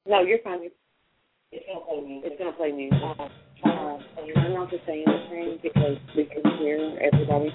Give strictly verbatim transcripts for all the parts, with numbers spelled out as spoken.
No, you're fine. It's going to play music. It's going to play music. Uh, uh, I'm not just saying anything because we can hear everybody.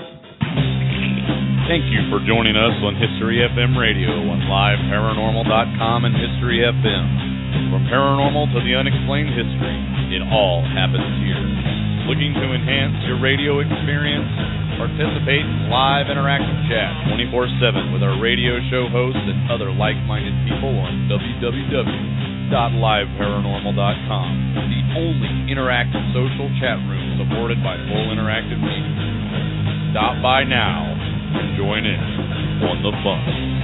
Thank you for joining us on History F M Radio on live paranormal dot com and History F M. From paranormal to the unexplained history, it all happens here. Looking to enhance your radio experience? Participate in live interactive chat twenty-four seven with our radio show hosts and other like-minded people on w w w dot live paranormal dot com, the only interactive social chat room supported by full interactive media. Stop by now and join in on the fun.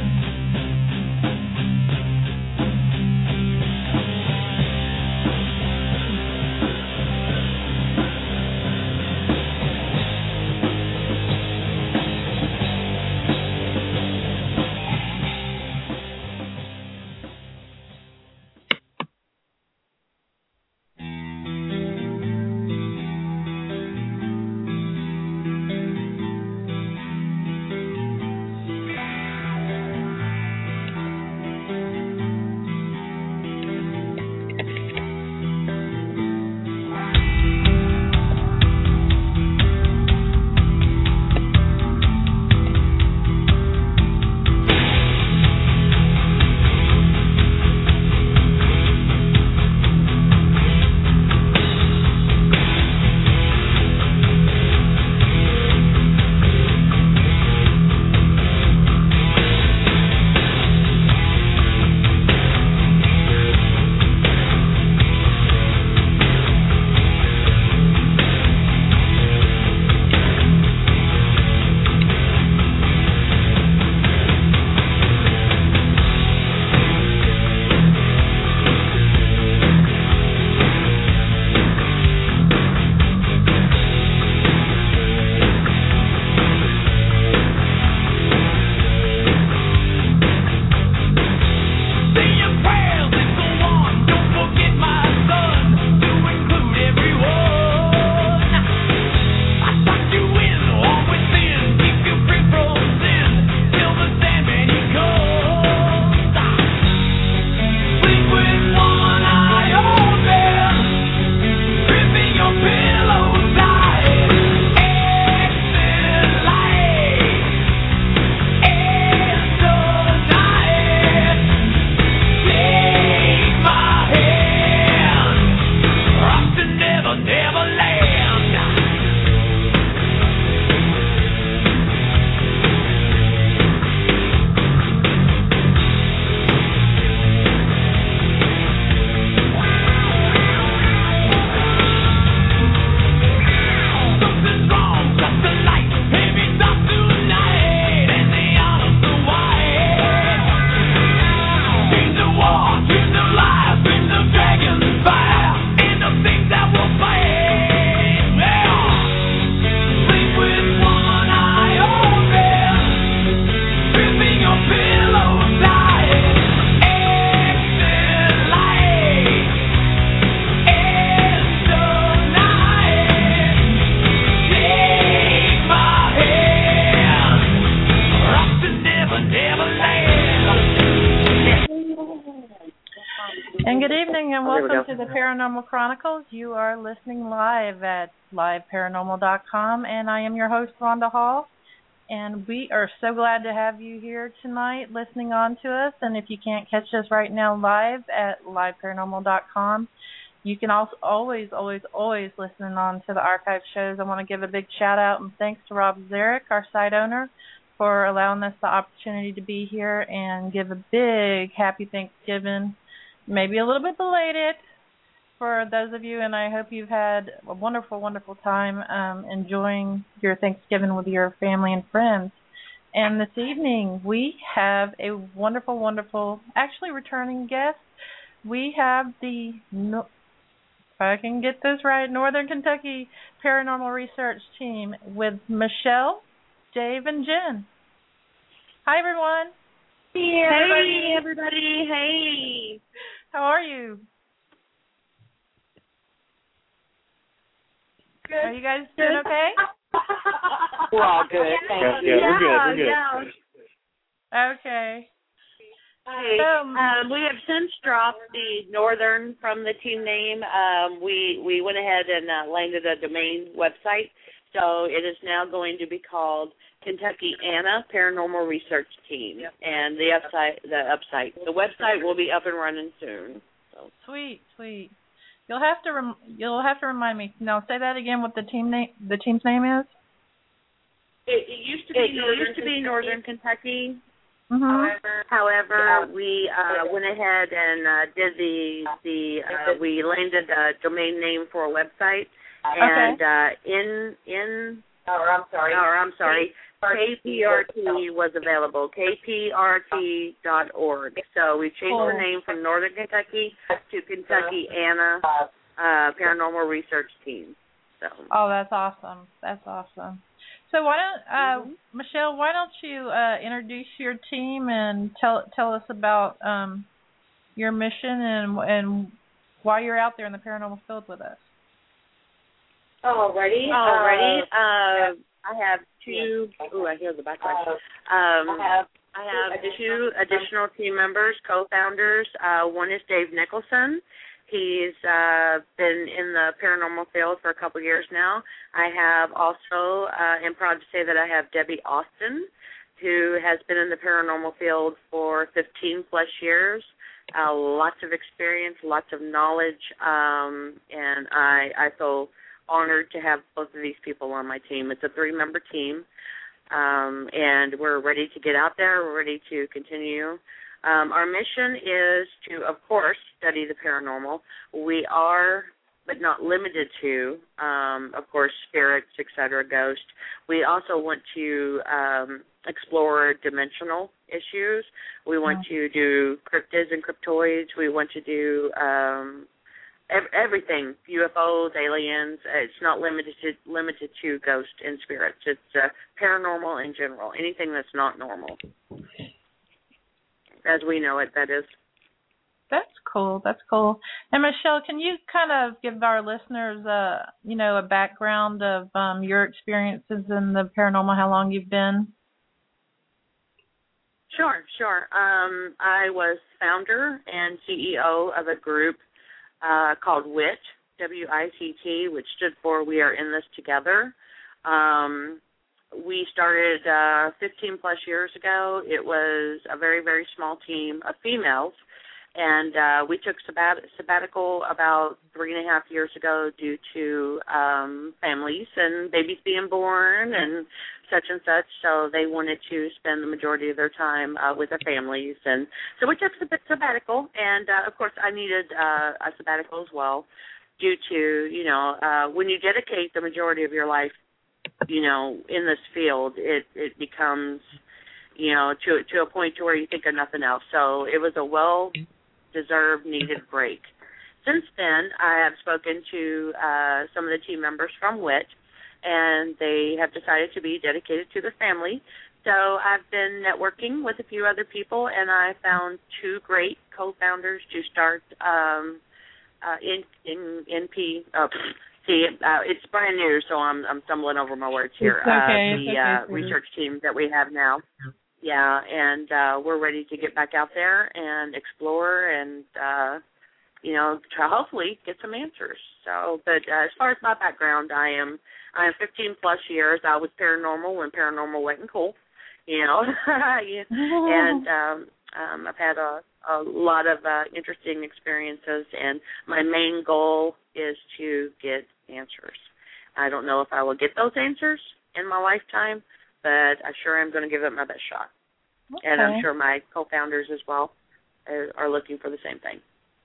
Paranormal Chronicles. You are listening live at live paranormal dot com, and I am your host, Rhonda Hall. And we are so glad to have you here tonight listening on to us. And if you can't catch us right now live at live paranormal dot com, you can also always, always, always listen on to the archive shows. I want to give a big shout out and thanks to Rob Zarek, our site owner, for allowing us the opportunity to be here and give a big happy Thanksgiving, maybe a little bit belated, for those of you, and I hope you've had a wonderful, wonderful time um, enjoying your Thanksgiving with your family and friends. And this evening, we have a wonderful, wonderful, actually returning guest. We have the, if I can get this right, Northern Kentucky Paranormal Research Team with Michelle, Dave, and Jen. Hi, everyone. Hey, everybody. Hey, everybody. Hey. How are you? Good. Are you guys doing okay? We're all good. Thank yeah, you. Yeah, we're good. We're good. Yeah. Okay. Hi. Um, we have since dropped the Northern from the team name. Um, we we went ahead and uh, landed a domain website, so it is now going to be called Kentucky Anna Paranormal Research Team, and the upsite the upsite the website will be up and running soon. So. Sweet, sweet. You'll have to rem- you'll have to remind me. No, say that again. What the team name the team's name is? It, it used to be it Northern used to be Northern Kentucky. Mm-hmm. However, however, we uh, went ahead and uh, did the the uh, we landed a domain name for a website, and okay. uh, in in or I'm sorry, or I'm sorry, K P R T was available, K P R T dot org. So we changed cool. the name from Northern Kentucky to Kentucky Anna uh, Paranormal Research Team. So. Oh, that's awesome. That's awesome. So why don't uh, mm-hmm. Michelle? Why don't you uh, introduce your team and tell tell us about um, your mission and and why you're out there in the paranormal field with us? Alrighty, alrighty. Uh, uh, I have two. Ooh, I hear the background. Um, I have I have two additional team members, co-founders. Uh, one is Dave Nicholson. He's uh, been in the paranormal field for a couple years now. I have also, uh, am proud to say that I have Debbie Austin, who has been in the paranormal field for fifteen plus years. Uh, lots of experience, lots of knowledge, um, and I, I feel honored to have both of these people on my team. It's a three-member team, um, and we're ready to get out there. We're ready to continue. Um, our mission is to, of course, study the paranormal. We are, but not limited to, um, of course, spirits, et cetera, ghosts. We also want to um, explore dimensional issues. We want mm-hmm. to do cryptids and cryptoids. We want to do um, ev- everything, U F Os, aliens. It's not limited to, limited to ghosts and spirits. It's uh, paranormal in general, anything that's not normal. As we know it, that is. That's cool. That's cool. And Michelle, can you kind of give our listeners a, you know, a background of um, your experiences in the paranormal, how long you've been? Sure, sure. Um, I was founder and C E O of a group uh, called W I T, W I T T, which stood for We Are In This Together. Um, We started uh, fifteen plus years ago. It was a very, very small team of females, and uh, we took sabbat- sabbatical about three and a half years ago due to um, families and babies being born and such and such, so they wanted to spend the majority of their time uh, with their families. And so we took a sabbatical, and, uh, of course, I needed uh, a sabbatical as well due to, you know, uh, when you dedicate the majority of your life, you know, in this field, it, it becomes, you know, to to a point to where you think of nothing else. So it was a well-deserved, needed break. Since then, I have spoken to uh, some of the team members from W I T, and they have decided to be dedicated to their family. So I've been networking with a few other people, and I found two great co-founders to start um, uh, in in N P. Uh, See, uh, it's brand new, so I'm I'm stumbling over my words here. It's okay. Uh, the it's okay, uh, research team that we have now, yeah, and uh, we're ready to get back out there and explore and, uh, you know, try hopefully get some answers. So, but uh, as far as my background, I am I am fifteen plus years. I was paranormal when paranormal wasn't cool, you know, and um, um, I've had a, a lot of uh, interesting experiences, and my main goal is to get answers. I don't know if I will get those answers in my lifetime, but I sure am going to give it my best shot. Okay. And I'm sure my co-founders as well are, are looking for the same thing.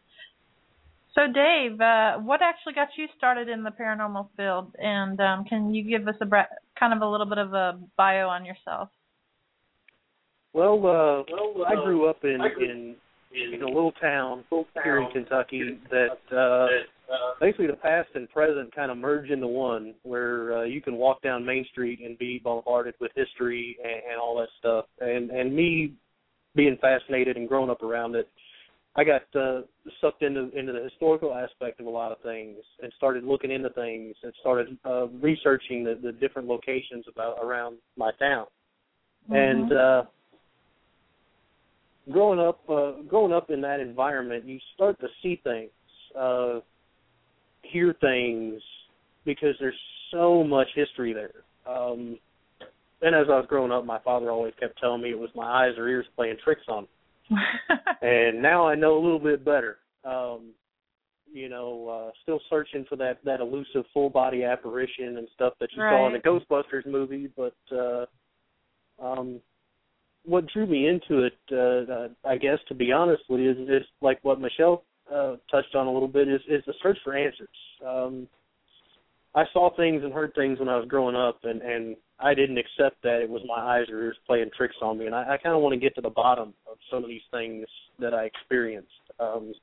So, Dave, uh, what actually got you started in the paranormal field? And um, can you give us a bra- kind of a little bit of a bio on yourself? Well, uh, well I grew up in, in in a little town here in Kentucky that uh, basically the past and present kind of merge into one, where uh, you can walk down Main Street and be bombarded with history and, and all that stuff. And, and me being fascinated and growing up around it, I got uh, sucked into into the historical aspect of a lot of things and started looking into things and started uh, researching the, the different locations about around my town. Mm-hmm. And uh, growing up, uh, growing up in that environment, you start to see things, uh, hear things, because there's so much history there. Um, and as I was growing up, my father always kept telling me it was my eyes or ears playing tricks on me. And now I know a little bit better. Um, you know, uh, still searching for that, that elusive full-body apparition and stuff that you right. saw in the Ghostbusters movie. But uh, um, what drew me into it, uh, uh, I guess, to be honest with you, is, is like what Michelle uh, touched on a little bit, is, is the search for answers. Um, I saw things and heard things when I was growing up, and, and I didn't accept that it was my eyes or ears playing tricks on me. And I, I kind of want to get to the bottom of some of these things that I experienced. Um,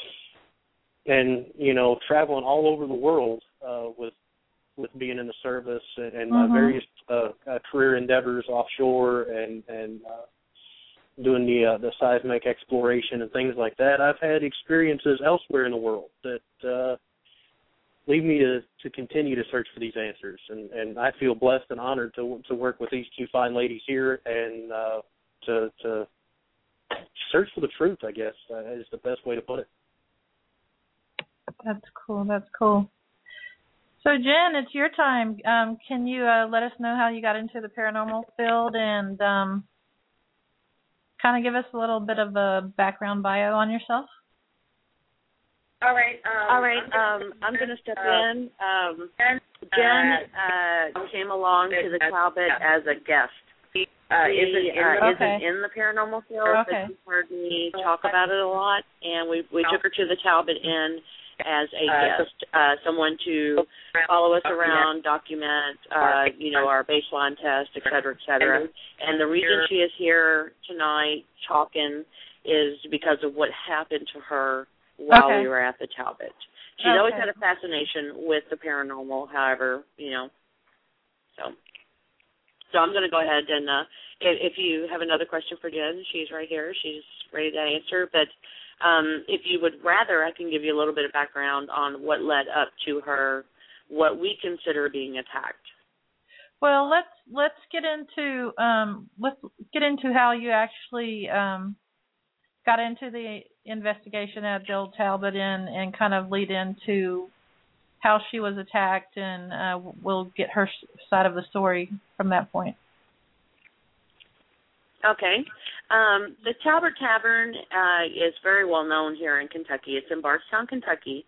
and, you know, traveling all over the world uh, with with being in the service and, and mm-hmm. my various uh, uh, career endeavors offshore and, and uh, doing the uh, the seismic exploration and things like that, I've had experiences elsewhere in the world that uh, lead me to, to continue to search for these answers. And, and I feel blessed and honored to to work with these two fine ladies here and uh, to, to search for the truth, I guess, uh, is the best way to put it. That's cool. That's cool. So, Jen, it's your time. Um, can you uh, let us know how you got into the paranormal field and um, kind of give us a little bit of a background bio on yourself? All right. Um, All right. Um, I'm going to step uh, in. Um, Jen uh, came along to the Talbot as a guest. Uh, she isn't, in uh, the, okay. isn't in the paranormal field, okay. but she's heard me talk about it a lot, and we we took her to the Talbot Inn as a guest, uh, someone to follow us around, document, uh, you know, our baseline test, et cetera, et cetera. And the reason she is here tonight talking is because of what happened to her while okay. we were at the Talbot. She's okay. always had a fascination with the paranormal, however, you know, so. So I'm going to go ahead and uh, if, if you have another question for Jen, she's right here. She's ready to answer. But um, if you would rather, I can give you a little bit of background on what led up to her, what we consider being attacked. Well, let's let's get into um, let's get into how you actually um, got into the investigation at the old Talbot Inn and kind of lead into how she was attacked, and uh, we'll get her side of the story from that point. Okay. Um, the Talbot Tavern uh, is very well known here in Kentucky. It's in Bardstown, Kentucky.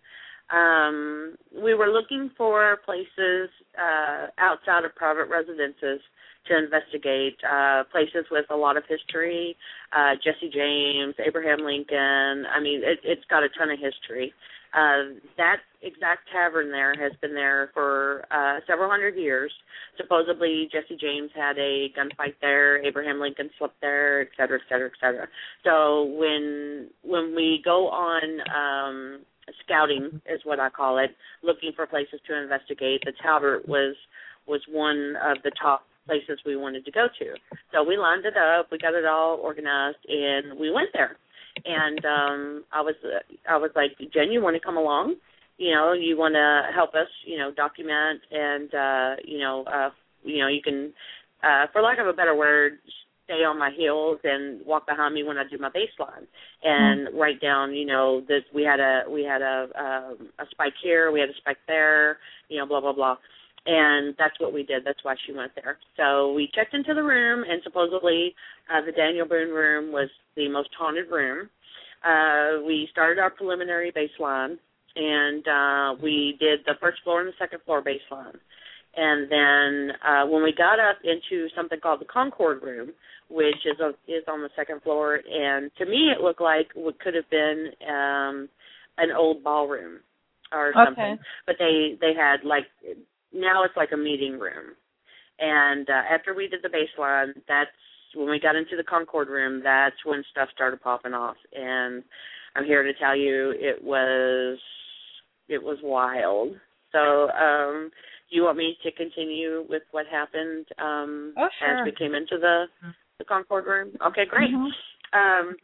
Um, we were looking for places uh, outside of private residences to investigate, uh, places with a lot of history, uh, Jesse James, Abraham Lincoln. I mean, it, it's got a ton of history. Uh, that exact tavern there has been there for uh, several hundred years. Supposedly, Jesse James had a gunfight there. Abraham Lincoln slept there, et cetera, et cetera, et cetera. So when when we go on um, scouting, is what I call it, looking for places to investigate, the Talbot was was one of the top places we wanted to go to. So we lined it up, we got it all organized, and we went there. And um, I was, uh, I was like, Jen, you want to come along? You know, you want to help us, you know, document, and uh, you know, uh, you know, you can, uh, for lack of a better word, stay on my heels and walk behind me when I do my baseline, and mm-hmm. write down, you know, that we had a, we had a, a, a spike here, we had a spike there, you know, blah blah blah. And that's what we did. That's why she went there. So we checked into the room, and supposedly uh, the Daniel Boone room was the most haunted room. Uh, we started our preliminary baseline, and uh, we did the first floor and the second floor baseline. And then uh, when we got up into something called the Concord room, which is a, is on the second floor, and to me it looked like what could have been um, an old ballroom or something. Okay. But they, they had like... Now it's like a meeting room. And uh, after we did the baseline, that's when we got into the Concord room, that's when stuff started popping off. And I'm here to tell you it was it was wild. So um, do you want me to continue with what happened um, oh, sure. as we came into the, the Concord room? Okay, great. Mm-hmm. Um,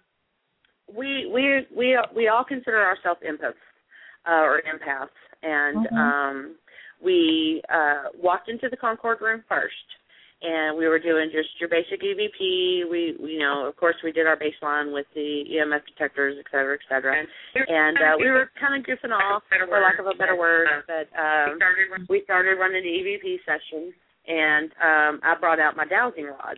we, we, we, we all consider ourselves empaths uh, or empaths. And... Mm-hmm. Um, We uh, walked into the Concord room first, and we were doing just your basic E V P. We, you know, of course, we did our baseline with the E M F detectors, et cetera, et cetera. And uh, we were kind of goofing off, for lack of a better word, but um, we started running the E V P session, and um, I brought out my dowsing rods.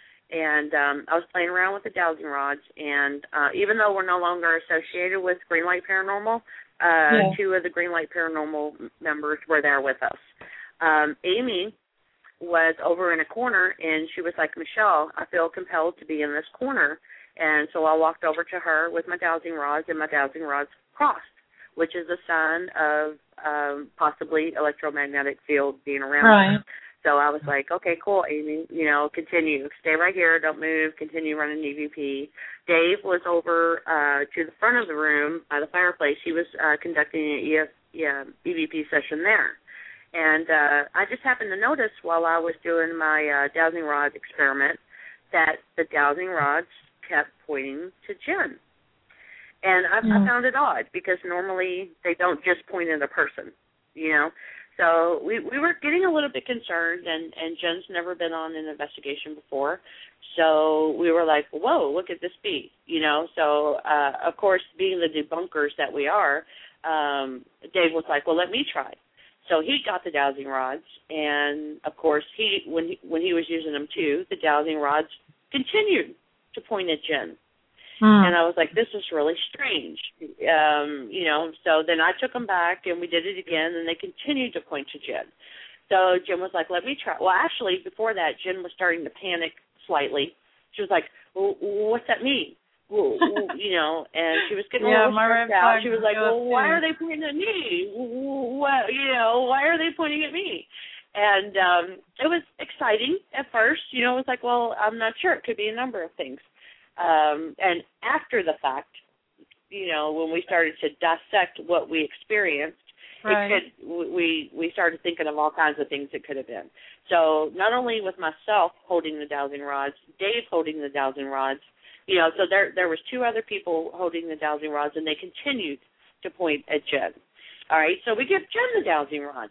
And um, I was playing around with the dowsing rods, and uh, even though we're no longer associated with Greenlight Paranormal, uh, yeah. two of the Greenlight Paranormal members were there with us. Um, Amy was over in a corner, and she was like, Michelle, I feel compelled to be in this corner. And so I walked over to her with my dowsing rods, and my dowsing rods crossed, which is a sign of um, possibly electromagnetic field being around right. her. So I was like, okay, cool, Amy, you know, continue. Stay right here. Don't move. Continue running E V P. Dave was over uh, to the front of the room by the fireplace. He was uh, conducting an E F, yeah, E V P session there. And uh, I just happened to notice while I was doing my uh, dowsing rod experiment that the dowsing rods kept pointing to Jen. And I, mm. I found it odd because normally they don't just point at a person, you know. So we, we were getting a little bit concerned, and, and Jen's never been on an investigation before. So we were like, whoa, look at this beat, you know. So, uh, of course, being the debunkers that we are, um, Dave was like, well, let me try. So he got the dowsing rods, and, of course, he when he, when he was using them, too, the dowsing rods continued to point at Jen. Mm. And I was like, this is really strange, um, you know. So then I took them back, and we did it again, and they continued to point to Jen. So Jen was like, let me try. Well, actually, before that, Jen was starting to panic slightly. She was like, well, what's that mean? Well, you know, and she was getting yeah, a little stressed out. She was like, well, why are they pointing at me? What, you know, why are they pointing at me? And um, it was exciting at first. You know, it was like, well, I'm not sure. It could be a number of things. Um, and after the fact, you know, when we started to dissect what we experienced, right. it could, we we started thinking of all kinds of things it could have been. So not only with myself holding the dowsing rods, Dave holding the dowsing rods, you know, so there there was two other people holding the dowsing rods, and they continued to point at Jen. All right, so we give Jen the dowsing rods,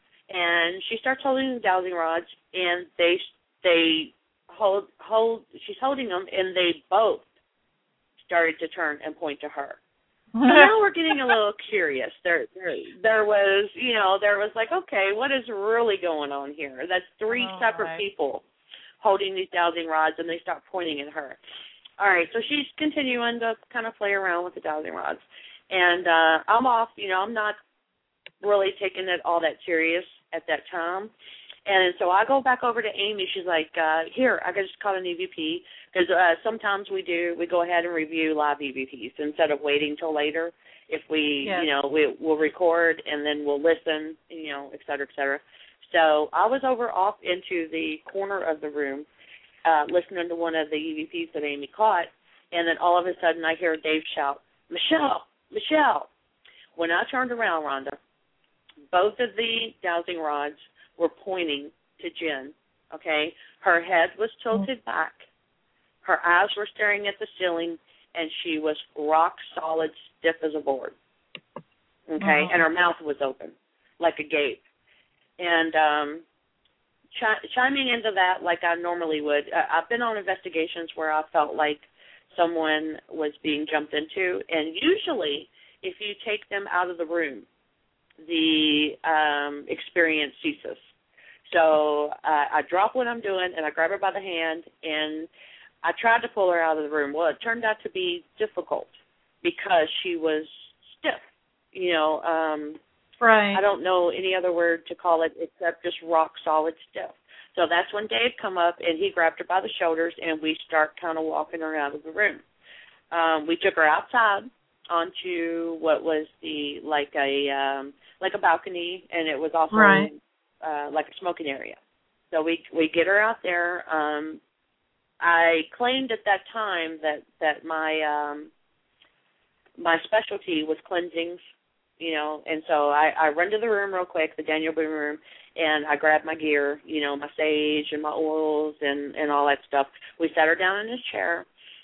and she starts holding the dowsing rods, and they they. Hold, hold. She's holding them, and they both started to turn and point to her. So now we're getting a little curious. There, there, there was, you know, there was like, okay, what is really going on here? That's three oh, separate right. people holding these dowsing rods, and they start pointing at her. All right, so she's continuing to kind of play around with the dowsing rods, and uh, I'm off. You know, I'm not really taking it all that serious at that time. And so I go back over to Amy. She's like, uh, here, I just caught an E V P. Because uh, sometimes we do, we go ahead and review live E V Ps instead of waiting till later. If we, yes. you know, we, we'll record and then we'll listen, you know, et cetera, et cetera. So I was over off into the corner of the room uh, listening to one of the E V Ps that Amy caught. And then all of a sudden I hear Dave shout, Michelle, Michelle. When I turned around, Rhonda, both of the dowsing rods were pointing to Jen, okay? Her head was tilted back. Her eyes were staring at the ceiling, and she was rock solid, stiff as a board, okay? Uh-huh. And her mouth was open like a gape. And um, chi- chiming into that like I normally would, uh, I've been on investigations where I felt like someone was being jumped into, and usually if you take them out of the room, the um, experience ceases. So uh, I drop what I'm doing, and I grab her by the hand, and I tried to pull her out of the room. Well, it turned out to be difficult because she was stiff. You know, um, right. I don't know any other word to call it except just rock solid stiff. So that's when Dave come up, and he grabbed her by the shoulders, and we start kind of walking her out of the room. Um, we took her outside onto what was the like a um, like a balcony, and it was also right. uh, like a smoking area. So we we get her out there. Um, I claimed at that time that that my um, my specialty was cleansings, you know, and so I, I run to the room real quick, the Daniel Boone room, and I grab my gear, you know, my sage and my oils and, and all that stuff. We sat her down in his chair,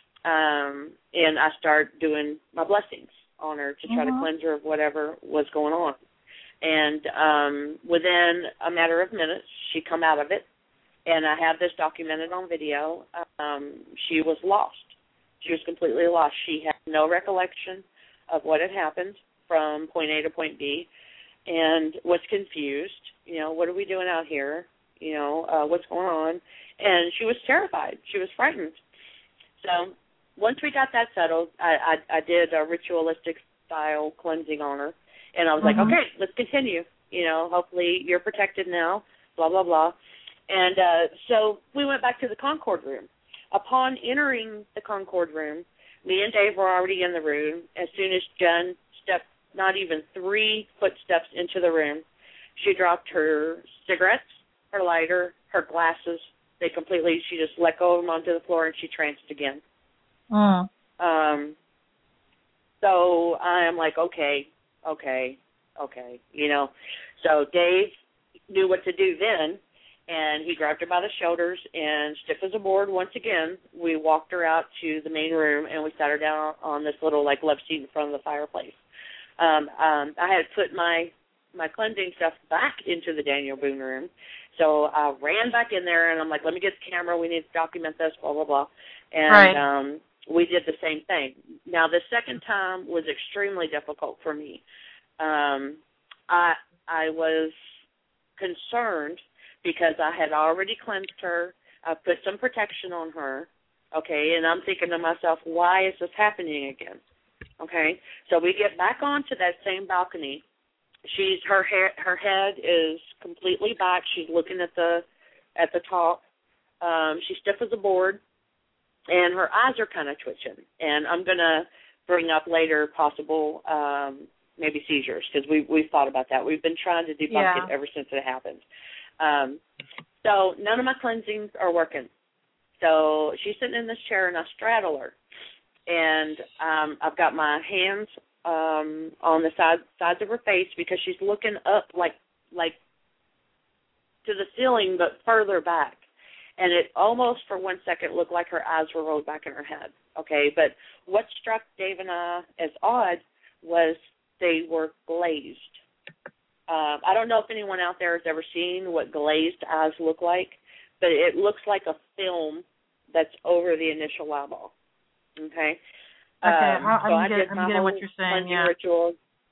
um, and I start doing my blessings on her to try mm-hmm. to cleanse her of whatever was going on. And um, within a matter of minutes, she come out of it, and I have this documented on video. Um, she was lost. She was completely lost. She had no recollection of what had happened from point A to point B, and was confused. You know, what are we doing out here? You know, uh, what's going on? And she was terrified. She was frightened. So once we got that settled, I, I, I did a ritualistic style cleansing on her, and I was mm-hmm. like, okay, let's continue. You know, hopefully you're protected now, blah, blah, blah. And uh, so we went back to the Concord room. Upon entering the Concord room, me and Dave were already in the room. As soon as Jen stepped not even three footsteps into the room, she dropped her cigarettes, her lighter, her glasses. They completely, she just let go of them onto the floor, and she tranced again. Mm. Um. So I am like, okay, okay, okay, you know. So Dave knew what to do then, and he grabbed her by the shoulders, and stiff as a board once again, we walked her out to the main room, and we sat her down on this little, like, love seat in front of the fireplace. Um, um, I had put my, my cleansing stuff back into the Daniel Boone room, so I ran back in there, and I'm like, let me get the camera. We need to document this, blah, blah, blah. And right. um, we did the same thing. Now, the second time was extremely difficult for me. Um, I I was concerned because I had already cleansed her. I put some protection on her, okay, and I'm thinking to myself, why is this happening again? Okay, so we get back onto that same balcony. She's her hair, her head is completely back. She's looking at the at the top. Um, she's stiff as a board, and her eyes are kind of twitching. And I'm gonna bring up later possible um, maybe seizures because we we've thought about that. We've been trying to debunk yeah. it ever since it happened. Um, so none of my cleansings are working. So she's sitting in this chair, and I straddle her, and um, I've got my hands um, on the side, sides of her face because she's looking up like like to the ceiling, but further back. And it almost for one second looked like her eyes were rolled back in her head. Okay, but what struck Dave and I as odd was they were glazed. Uh, I don't know if anyone out there has ever seen what glazed eyes look like, but it looks like a film that's over the initial eyeball. Okay? Okay, um, I'm, so I'm, I getting, I'm getting what you're saying, yeah. Ritual.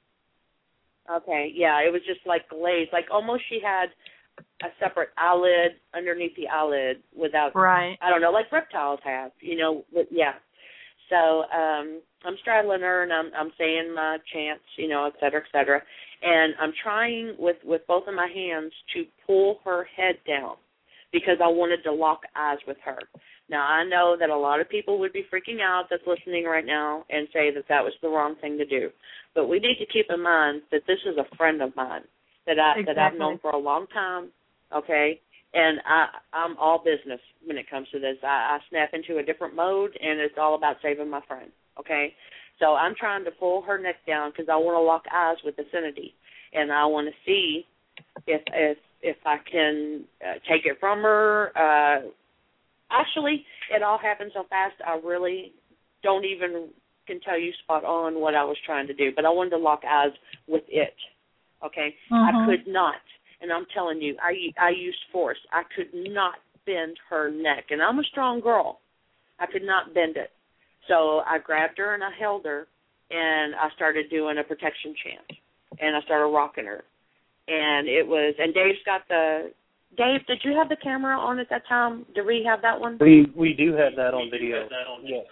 Okay, yeah, it was just like glazed, like almost she had a separate eyelid underneath the eyelid without, right. I don't know, like reptiles have, you know, with, yeah. So um, I'm straddling her, and I'm, I'm saying my chants, you know, et cetera, et cetera. And I'm trying with, with both of my hands to pull her head down because I wanted to lock eyes with her. Now, I know that a lot of people would be freaking out that's listening right now and say that that was the wrong thing to do. But we need to keep in mind that this is a friend of mine that, I, exactly. that I've known for a long time, okay? And I, I'm all business when it comes to this. I, I snap into a different mode, and it's all about saving my friend, okay? So I'm trying to pull her neck down because I want to lock eyes with Affinity, and I want to see if if if I can uh, take it from her. Uh, actually, it all happened so fast, I really don't even can tell you spot on what I was trying to do, but I wanted to lock eyes with it, okay? Mm-hmm. I could not. And I'm telling you, I, I used force. I could not bend her neck. And I'm a strong girl. I could not bend it. So I grabbed her and I held her, and I started doing a protection chant. And I started rocking her. And it was, and Dave's got the, Dave, did you have the camera on at that time? Did we have that one? We we do have that on video. Yes.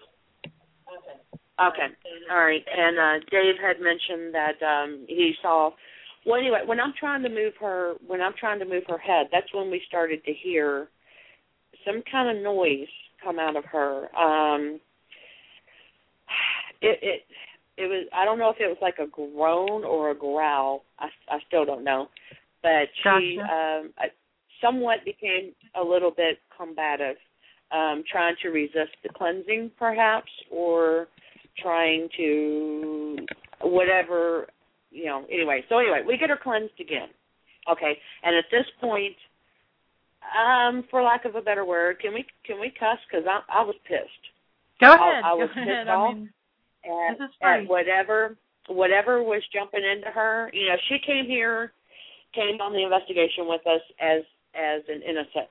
Okay. All right. And uh, Dave had mentioned that um, he saw, well, anyway, when I'm trying to move her, when I'm trying to move her head, that's when we started to hear some kind of noise come out of her. Um, it, it, it was, I don't know if it was like a groan or a growl. I, I still don't know. But she gotcha. um, somewhat became a little bit combative, um, trying to resist the cleansing perhaps, or trying to whatever, you know, anyway. So anyway, we get her cleansed again, okay? And at this point, um, for lack of a better word, can we can we cuss? Because I, I was pissed. Go ahead. I, I was Go pissed ahead. off I mean, at, this is at whatever, whatever was jumping into her. You know, she came here, came on the investigation with us as as an innocent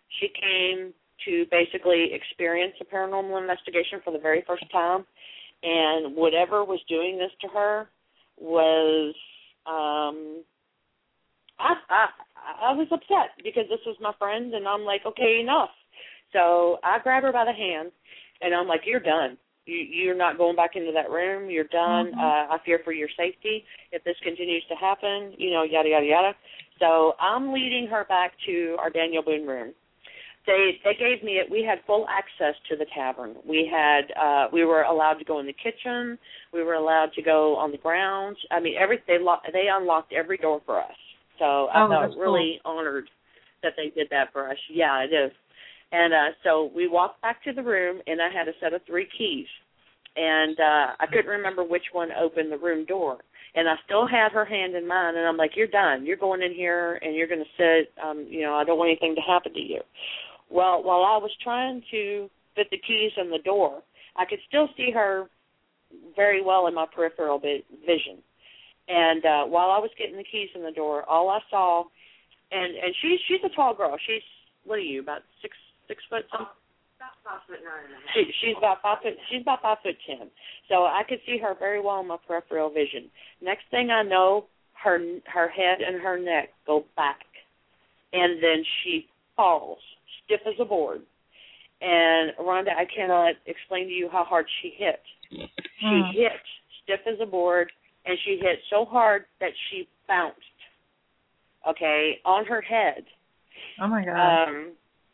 She came to basically experience a paranormal investigation for the very first time, and whatever was doing this to her was, um, I, I, I was upset because this was my friend, and I'm like, okay, enough. So I grab her by the hand, and I'm like, you're done. You, you're not going back into that room. You're done. Mm-hmm. Uh, I fear for your safety if this continues to happen, you know, yada, yada, yada. So I'm leading her back to our Daniel Boone room. They they gave me it. We had full access to the tavern. We had uh, we were allowed to go in the kitchen. We were allowed to go on the grounds. I mean, every they lo- they unlocked every door for us. So I oh, felt really cool. honored that they did that for us. Yeah, it is. And uh, so we walked back to the room, and I had a set of three keys. And uh, I couldn't remember which one opened the room door. And I still had her hand in mine, and I'm like, you're done. You're going in here, and you're going to sit. Um, you know, I don't want anything to happen to you. Well, while I was trying to fit the keys in the door, I could still see her very well in my peripheral vision. And uh, while I was getting the keys in the door, all I saw, and, and she's she's a tall girl. She's, what are you, about six six foot something? About five foot nine and a half. She, she's about five foot. She's about five foot ten. So I could see her very well in my peripheral vision. Next thing I know, her her head and her neck go back, and then she falls stiff as a board. And Rhonda, I cannot explain to you how hard she hit. Mm. She hit stiff as a board, and she hit so hard that she bounced. Okay, on her head. Oh my God. Um,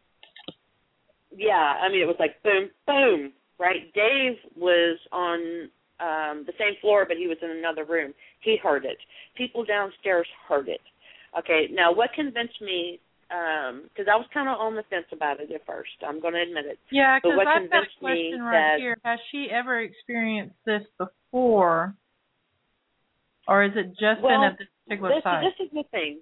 yeah, I mean, it was like boom, boom, right? Dave was on um, the same floor, but he was in another room. He heard it. People downstairs heard it. Okay, now what convinced me, because um, I was kind of on the fence about it at first, I'm going to admit it. Yeah, because what I've got a convinced me question right that, here. Has she ever experienced this before, or is it just well, been at this particular this, site? this is the thing.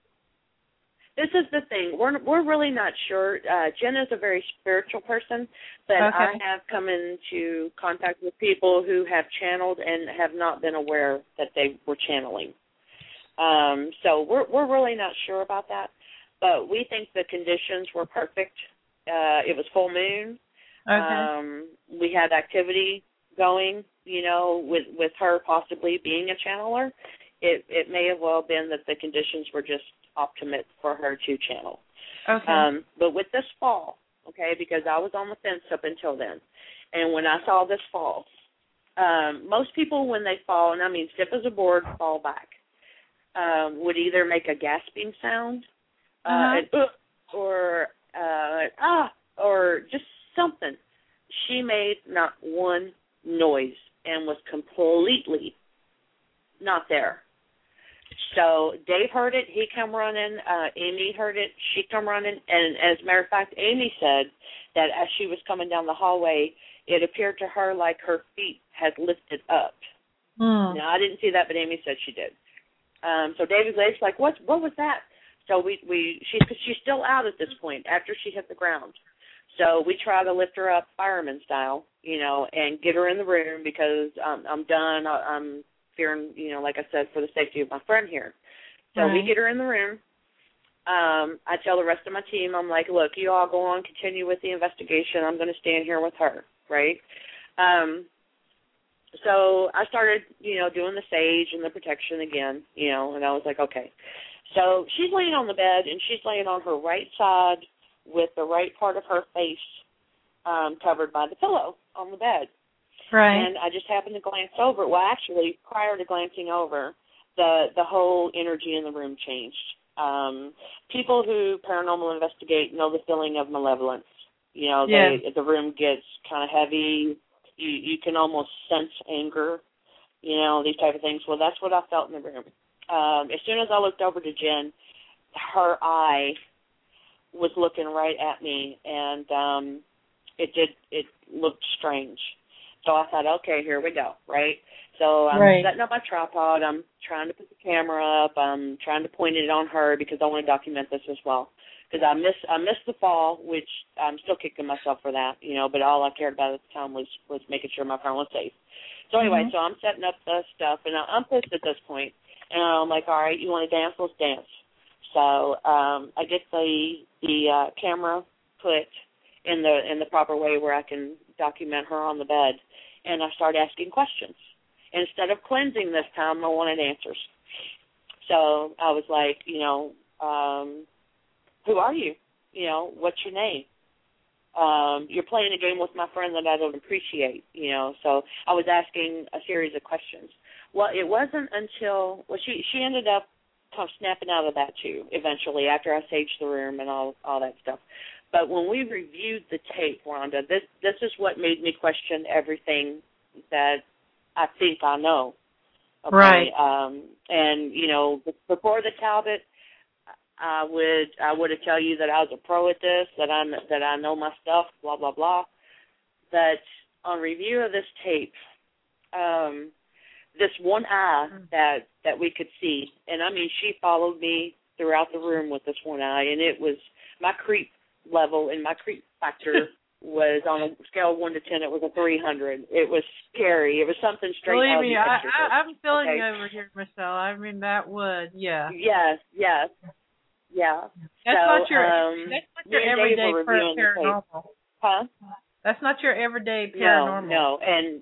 This is the thing. We're we're really not sure. Uh, Jen is a very spiritual person, but Okay. I have come into contact with people who have channeled and have not been aware that they were channeling. Um, so we're we're really not sure about that, but we think the conditions were perfect. Uh, it was full moon. Okay. Um, we had activity going, you know, with with her possibly being a channeler. It it may have well been that the conditions were just optimate for her to channel. Okay. Um, but with this fall, okay, because I was on the fence up until then, and when I saw this fall, um, most people when they fall, and I mean stiff as a board, fall back, um, would either make a gasping sound, uh, Uh-huh. an, uh, or uh, ah, or just something. She made not one noise and was completely not there. So Dave heard it. He come running. Uh, Amy heard it. She come running. And as a matter of fact, Amy said that as she was coming down the hallway, it appeared to her like her feet had lifted up. Hmm. Now, I didn't see that, but Amy said she did. Um, so David Dave's like, what What was that? So we, we she, cause she's still out at this point after she hit the ground. So we try to lift her up fireman style, you know, and get her in the room because um, I'm done. I, I'm fearing, you know, like I said, for the safety of my friend here. So right. we get her in the room. Um, I tell the rest of my team, I'm like, look, you all go on, continue with the investigation. I'm going to stand here with her, right? Um, so I started, you know, doing the sage and the protection again, you know, and I was like, okay. So she's laying on the bed, and she's laying on her right side with the right part of her face um, covered by the pillow on the bed. Right. And I just happened to glance over. Well, actually, prior to glancing over, the the whole energy in the room changed. Um, people who paranormal investigate know the feeling of malevolence. You know, they, yeah. the room gets kind of heavy. You you can almost sense anger. You know, these type of things. Well, that's what I felt in the room. Um, as soon as I looked over to Jen, her eye was looking right at me, and um, it did. It looked strange. So I thought, okay, here we go, right? So I'm right. setting up my tripod. I'm trying to put the camera up. I'm trying to point it on her because I want to document this as well. Because I miss I missed the fall, which I'm still kicking myself for that, you know. But all I cared about at the time was was making sure my friend was safe. So anyway, mm-hmm. so I'm setting up the stuff, and I'm pissed at this point. And I'm like, all right, you want to dance? Let's dance. So um, I get the the uh, camera put in the in the proper way where I can document her on the bed, and I start asking questions. Instead of cleansing this time, I wanted answers. So I was like, you know, um, who are you? You know, what's your name? Um, you're playing a game with my friend that I don't appreciate, you know. So I was asking a series of questions. Well, it wasn't until, well, she, she ended up kind of snapping out of that, too, eventually, after I saged the room and all, all that stuff. But when we reviewed the tape, Rhonda, this, this is what made me question everything that I think I know. Okay? Right. Um, and, you know, before the Talbot, I would I would have tell you that I was a pro at this, that I that I know my stuff, blah blah blah. But on review of this tape, um, this one eye that that we could see, and I mean she followed me throughout the room with this one eye, and it was my creep level and my creep factor was on a scale of one to ten. It was a three hundred. It was scary. It was something straight Believe out of me, the I, Exorcist. I, I'm feeling okay? you over here, Michelle. I mean, that would, yeah. Yes, yes. Yeah. That's so, not your um, that's not your everyday par- paranormal. Huh? That's not your everyday paranormal. No, no, and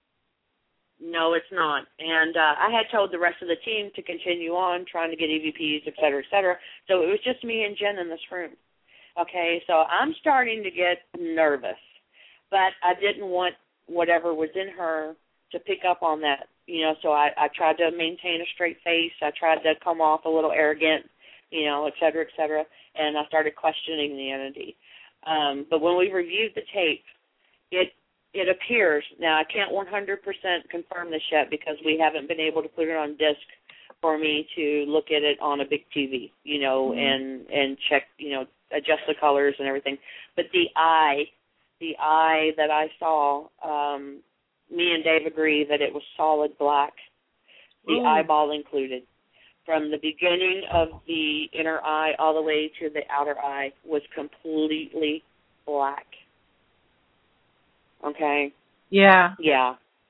no, it's not. And uh, I had told the rest of the team to continue on trying to get E V Ps, et cetera, et cetera. So it was just me and Jen in this room. Okay, so I'm starting to get nervous, but I didn't want whatever was in her to pick up on that. You know, so I, I tried to maintain a straight face. I tried to come off a little arrogant, you know, et cetera, et cetera, and I started questioning the entity. Um, but when we reviewed the tape, it it appears, now I can't one hundred percent confirm this yet because we haven't been able to put it on disc for me to look at it on a big T V, you know, mm-hmm. and, and check, you know, adjust the colors and everything. But the eye, the eye that I saw, um, me and Dave agree that it was solid black, the Ooh. eyeball included. From the beginning of the inner eye all the way to the outer eye was completely black. Okay? Yeah. Yeah.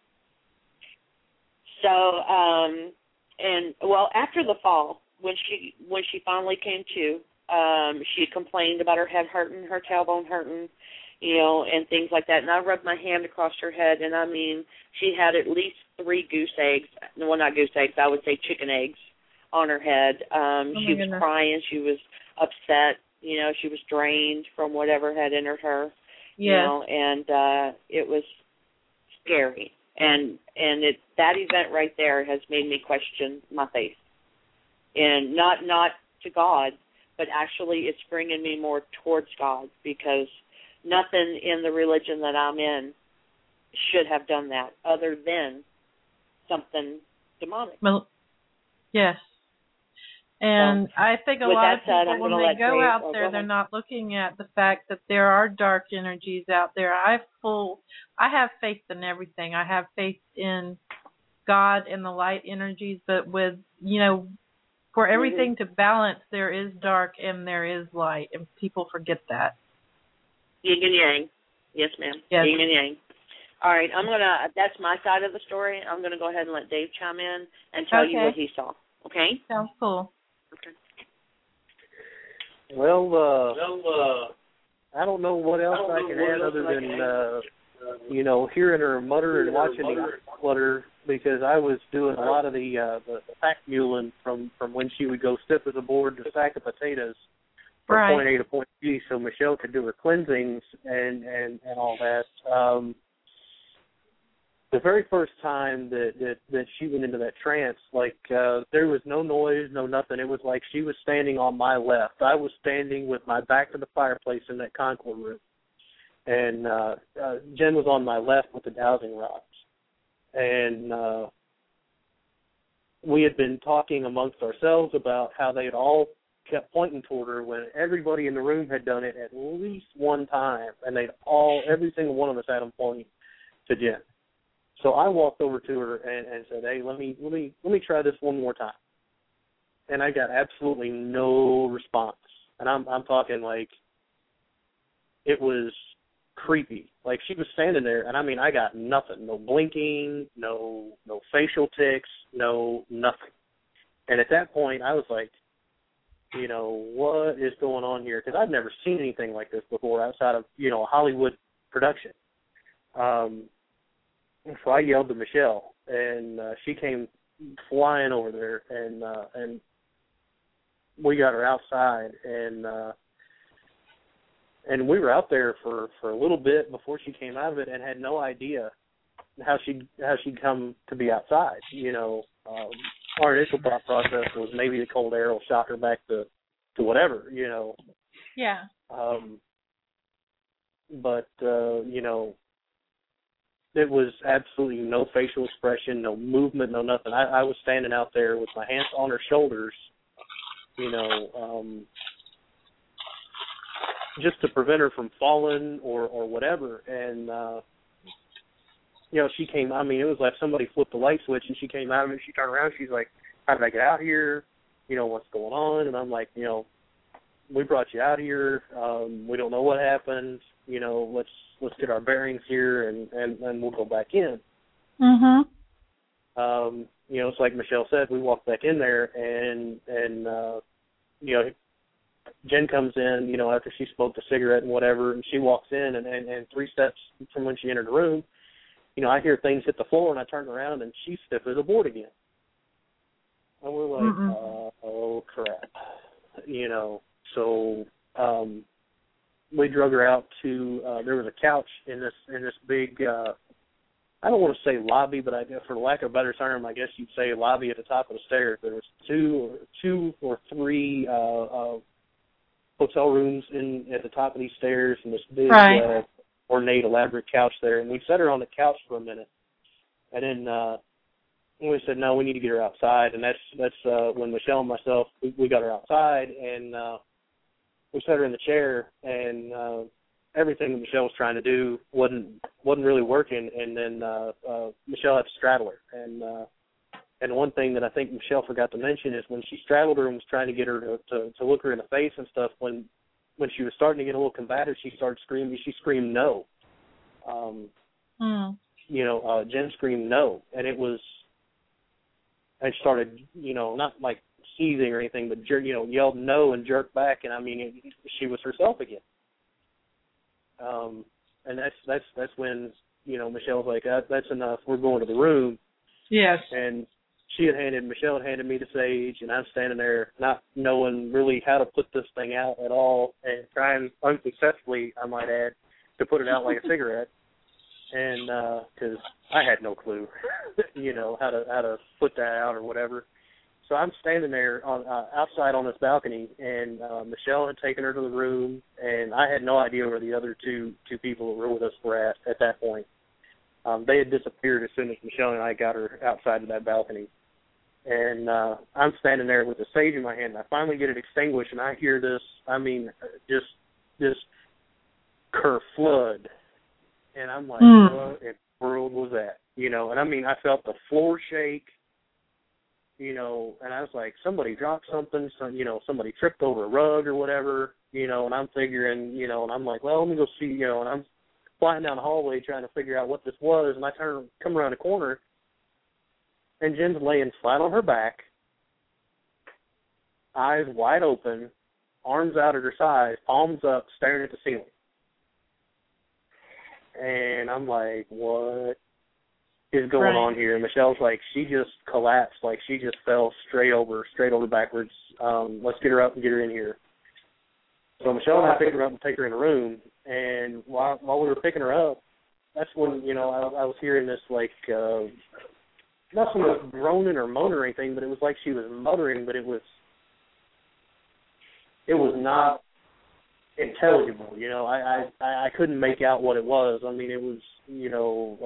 So, um, and, well, after the fall, when she when she finally came to, um, she complained about her head hurting, her tailbone hurting, you know, and things like that. And I rubbed my hand across her head, and, I mean, she had at least three goose eggs. Well, not goose eggs, I would say chicken eggs on her head. Um, oh she was goodness. crying. She was upset. You know, she was drained from whatever had entered her. Yeah. You know, and uh, it was scary. And and it that event right there has made me question my faith. And not not to God, but actually it's bringing me more towards God because nothing in the religion that I'm in should have done that other than something demonic. Well, yes. And so, I think a lot of said, people, when they go Dave, out oh, there, go they're not looking at the fact that there are dark energies out there. I full, I have faith in everything. I have faith in God and the light energies, but with, you know, for everything mm-hmm. to balance, there is dark and there is light, and people forget that. Yin and yang. Yes, ma'am. Yes. Yin and yang. All right, I'm going to, that's my side of the story. I'm going to go ahead and let Dave chime in and tell okay. you what he saw. Okay? Sounds cool. Okay. Well, uh, well uh, I don't know what else I, I can add other than, uh, you know, hearing her mutter and watching her flutter because I was doing a lot of the, uh, the pack muling from, from when she would go stiff as a board to sack of potatoes from right. point A to point B so Michelle could do her cleansings and, and, and all that. Um, the very first time that, that, that she went into that trance, like, uh, there was no noise, no nothing. It was like she was standing on my left. I was standing with my back to the fireplace in that Concord room. And uh, uh, Jen was on my left with the dowsing rods. And uh, we had been talking amongst ourselves about how they had all kept pointing toward her when everybody in the room had done it at least one time. And they'd all, every single one of us had them pointing to Jen. So I walked over to her and, and said, "Hey, let me let me let me try this one more time." And I got absolutely no response. And I'm I'm talking like it was creepy. Like she was standing there, and I mean I got nothing, no blinking, no no facial tics, no nothing. And at that point, I was like, You know, what is going on here? Because I've never seen anything like this before outside of, you know, a Hollywood production. Um, so I yelled to Michelle, and uh, she came flying over there, and uh, and we got her outside, and uh, and we were out there for, for a little bit before she came out of it, and had no idea how she how she'd come to be outside. You know, um, our initial thought process was maybe the cold air will shock her back to, to whatever. You know. Yeah. Um, but uh, you know. It was absolutely no facial expression, no movement, no nothing. I, I was standing out there with my hands on her shoulders, you know, um, just to prevent her from falling or, or whatever. And, uh, you know, she came, I mean, it was like somebody flipped the light switch and she came out of it. She turned around. She's like, how did I get out here? You know, what's going on? And I'm like, you know, we brought you out here. Um, we don't know what happened. You know, let's let's get our bearings here, and, and, and we'll go back in. Mm-hmm. Um, you know, it's like Michelle said, we walked back in there, and, and uh, you know, Jen comes in, you know, after she smoked a cigarette and whatever, and she walks in, and, and, and three steps from when she entered the room, you know, I hear things hit the floor, and I turn around, and she's stiff as a board again. And we're like, uh, oh, crap. You know, so... Um, we drug her out to, uh, there was a couch in this in this big, uh, I don't want to say lobby, but I guess for lack of a better term, I guess you'd say lobby at the top of the stairs. There was two or, two or three uh, uh, hotel rooms in at the top of these stairs, and this big, right. uh, ornate, elaborate couch there. And we set her on the couch for a minute, and then uh, we said, no, we need to get her outside. And that's that's uh, when Michelle and myself, we, we got her outside, and uh, we set her in the chair, and uh, everything that Michelle was trying to do wasn't wasn't really working. And then uh, uh, Michelle had to straddle her. And uh, and one thing that I think Michelle forgot to mention is when she straddled her and was trying to get her to, to, to look her in the face and stuff, when when she was starting to get a little combative, she started screaming. She screamed no. Um, mm. You know, uh, Jen screamed no, and it was, and started, you know, not like seizing or anything, but jer- you know, yelled no and jerked back, and I mean, it, she was herself again. Um, and that's that's that's when, you know, Michelle was like, that, "That's enough. We're going to the room." Yes. And she had handed Michelle had handed me the sage, and I'm standing there not knowing really how to put this thing out at all, and trying unsuccessfully, I might add, to put it out like a cigarette, and because uh, I had no clue, you know, how to how to put that out or whatever. So I'm standing there on uh, outside on this balcony, and uh, Michelle had taken her to the room, and I had no idea where the other two two people who were with us were at at that point. Um, they had disappeared as soon as Michelle and I got her outside of that balcony. And uh, I'm standing there with the sage in my hand, and I finally get it extinguished, and I hear this, I mean, just this kerflood. And I'm like, mm. what in the world was that? You know, and I mean, I felt the floor shake. You know, and I was like, somebody dropped something, some, you know, somebody tripped over a rug or whatever, you know, and I'm figuring, you know, and I'm like, well, let me go see, you know, and I'm flying down the hallway trying to figure out what this was, and I turn, come around the corner, and Jen's laying flat on her back, eyes wide open, arms out at her sides, palms up, staring at the ceiling. And I'm like, what is going right. on here? And Michelle's like, she just collapsed, like she just fell straight over, straight over backwards. Um, let's get her up and get her in here. So Michelle and I picked her up and take her in a room, and while while we were picking her up, that's when, you know, I, I was hearing this, like, uh, not so much groaning or moaning or anything, but it was like she was muttering, but it was, it was not intelligible, you know. I, I, I couldn't make out what it was. I mean, it was, you know,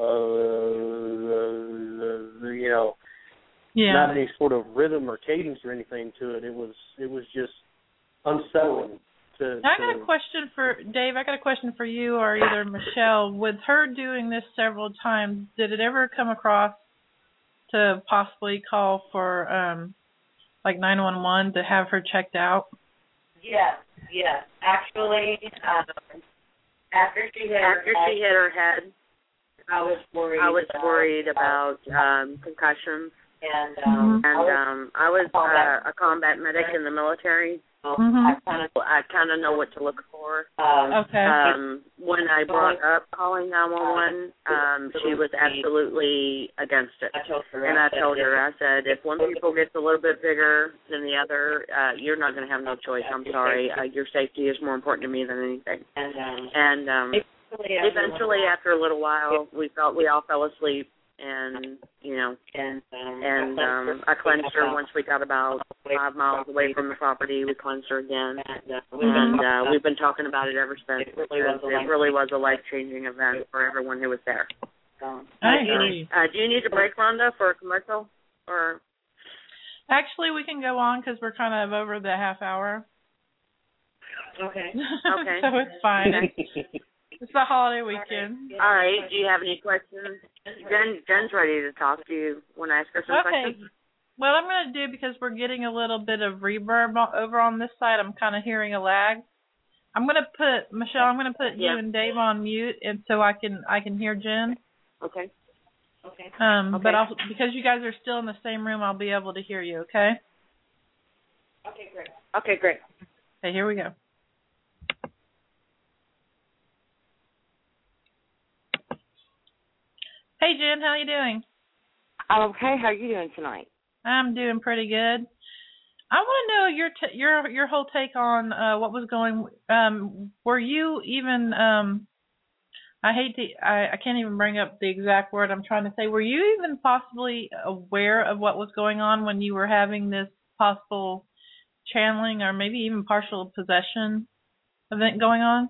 uh, uh, you know, yeah. not any sort of rhythm or cadence or anything to it. It was, it was just unsettling. To, I got to, a question for Dave. I got a question for you or either Michelle. With her doing this several times, did it ever come across to possibly call for um, like nine one one to have her checked out? Yes, yes. Actually, um, after she hit after her she hit her head, I was worried. I was about, worried about um, concussions. And um, and um, I was uh, a combat medic in the military. Mm-hmm. I kind of I kind of know what to look for. Um, okay. Um, when I brought up calling nine one one, um, she was absolutely against it. And I told her, I said, if one people gets a little bit bigger than the other, uh, you're not going to have no choice. I'm sorry. Uh, your safety is more important to me than anything. And um, and um, eventually, after a little while, we felt we all fell asleep. And, you know, and um, and um, I cleansed her once we got about five miles away from the property. We cleansed her again. And uh, we've been talking about it ever since. It really was a life-changing event for everyone who was there. So, I agree. Uh, do you need a break, Rhonda, for a commercial? Or Actually, we can go on because we're kind of over the half hour. Okay. Okay. So it's fine. It's the holiday weekend. All right. Do you have any questions? Jen, Jen's ready to talk to you. Want to ask her some okay. questions? What I'm going to do, because we're getting a little bit of reverb over on this side, I'm kind of hearing a lag. I'm going to put, Michelle, I'm going to put yeah. you and Dave on mute, and so I can I can hear Jen. Okay. Okay. Um, okay. But I'll, because you guys are still in the same room, I'll be able to hear you, okay? Okay, great. Okay, great. Okay, here we go. Hey, Jen, how are you doing? I'm okay. How are you doing tonight? I'm doing pretty good. I want to know your t- your your whole take on uh, what was going. Um, were you even? Um, I hate to. I, I can't even bring up the exact word I'm trying to say. Were you even possibly aware of what was going on when you were having this possible channeling or maybe even partial possession event going on?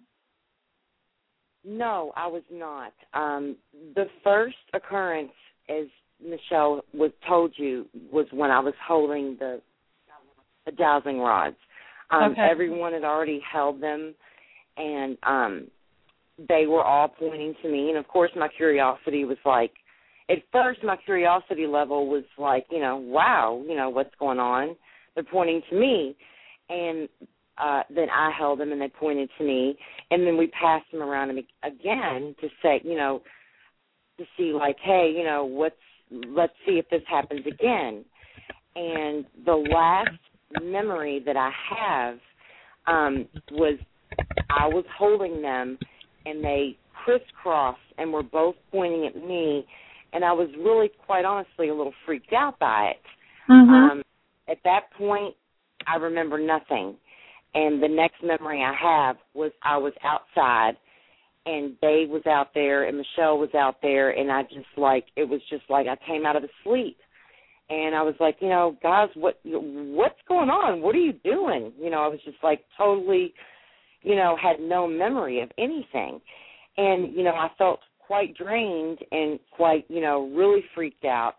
No, I was not. Um, the first occurrence, as Michelle was told you, was when I was holding the, the dowsing rods. Um, okay. Everyone had already held them, and um, they were all pointing to me. And, of course, my curiosity was like, at first my curiosity level was like, you know, wow, you know, what's going on? They're pointing to me. And Uh, then I held them, and they pointed to me, and then we passed them around again to say, you know, to see like, hey, you know, what's, let's see if this happens again. And the last memory that I have um, was I was holding them, and they crisscrossed and were both pointing at me, and I was really, quite honestly, a little freaked out by it. Mm-hmm. Um, at that point, I remember nothing. And the next memory I have was I was outside, and Dave was out there, and Michelle was out there, and I just like, it was just like I came out of a sleep. And I was like, you know, guys, what what's going on? What are you doing? You know, I was just like totally, you know, had no memory of anything. And, you know, I felt quite drained and quite, you know, really freaked out